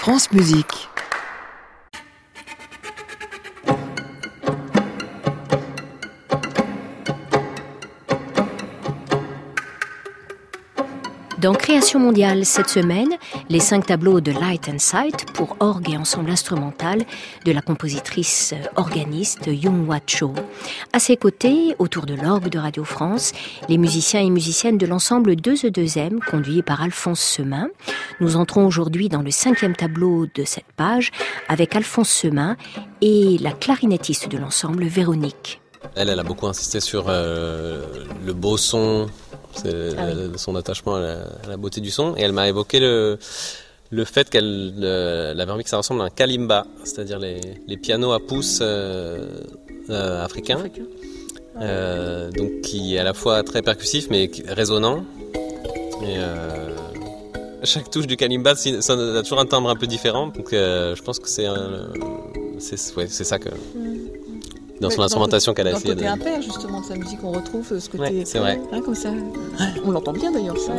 France Musique. Dans Création mondiale cette semaine, les 5 tableaux de Light and Sight pour orgue et ensemble instrumental de la compositrice organiste Young-Hwa Cho. À ses côtés, autour de l'orgue de Radio France, les musiciens et musiciennes de l'ensemble 2E2M conduits par Alphonse Semin. Nous entrons aujourd'hui dans le 5e tableau de cette page avec Alphonse Semin et la clarinettiste de l'ensemble Véronique. Elle a beaucoup insisté sur le beau son, son attachement à la beauté du son, et elle m'a évoqué le fait qu'elle avait envie que ça ressemble à un kalimba, c'est-à-dire les pianos à pouces africains, donc qui est à la fois très percussif mais résonnant. Et chaque touche du kalimba ça a toujours un timbre un peu différent, donc je pense que c'est ça que... Dans son instrumentation qu'elle a essayé de... Dans le côté impair, justement, de sa musique, on retrouve ce côté... Ouais, c'est vrai. Hein, comme ça. On l'entend bien, d'ailleurs, ça.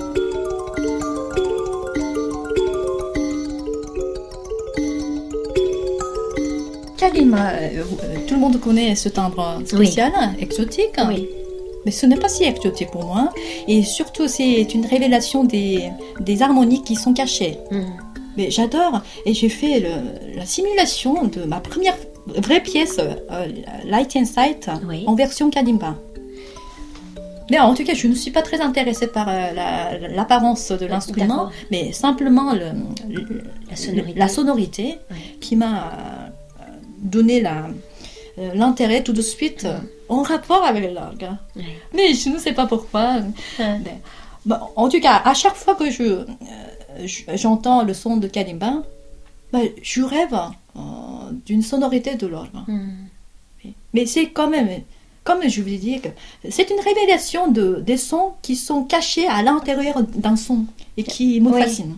Kalimba, tout le monde connaît ce timbre spécial, exotique. Oui. Mais ce n'est pas si exotique pour moi. Et surtout, c'est une révélation des harmonies qui sont cachées. Mais j'adore. Et j'ai fait la simulation de ma première vraie pièce, Light and Sight, en version kalimba. Mais en tout cas, je ne suis pas très intéressée par l'apparence de l'instrument, mais simplement la sonorité qui m'a donné l'intérêt tout de suite en rapport avec l'orgue. Mais je ne sais pas pourquoi. Bon, en tout cas, à chaque fois que j'entends le son de kalimba, je rêve d'une sonorité de l'orgue. Mais c'est quand même, comme je vous ai dit, c'est une révélation des sons qui sont cachés à l'intérieur d'un son et qui me fascinent.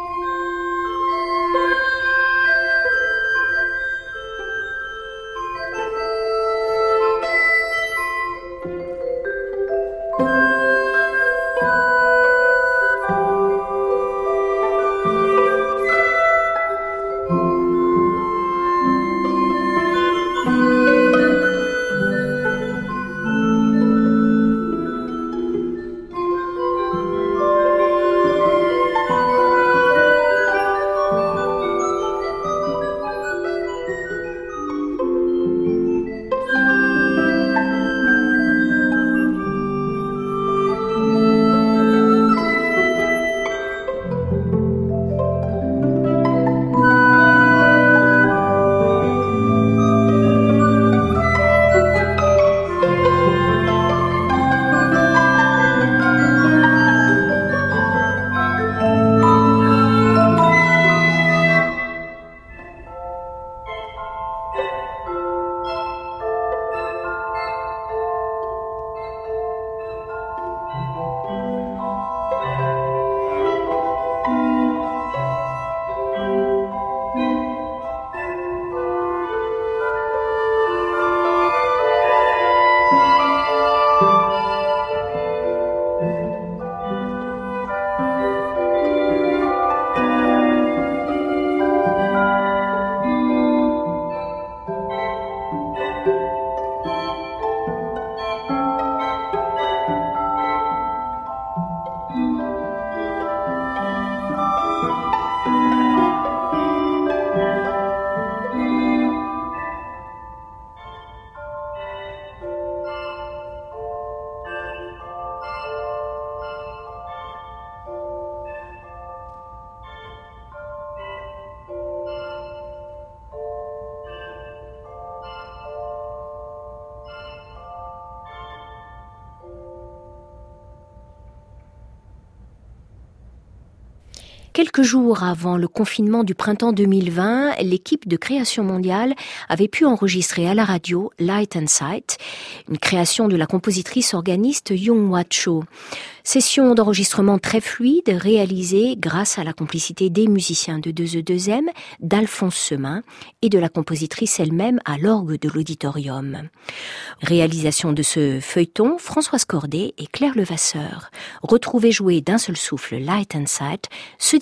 Quelques jours avant le confinement du printemps 2020, l'équipe de Création mondiale avait pu enregistrer à la radio Light and Sight, une création de la compositrice organiste Young-Hwa Cho. Session d'enregistrement très fluide réalisée grâce à la complicité des musiciens de 2E2M, d'Alphonse Semin et de la compositrice elle-même à l'orgue de l'auditorium. Réalisation de ce feuilleton, Françoise Cordet et Claire Levasseur. Retrouvez jouer d'un seul souffle Light and Sight ce dimanche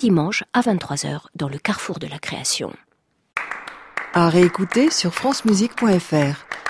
dimanche à 23h dans le Carrefour de la Création. À réécouter sur francemusique.fr.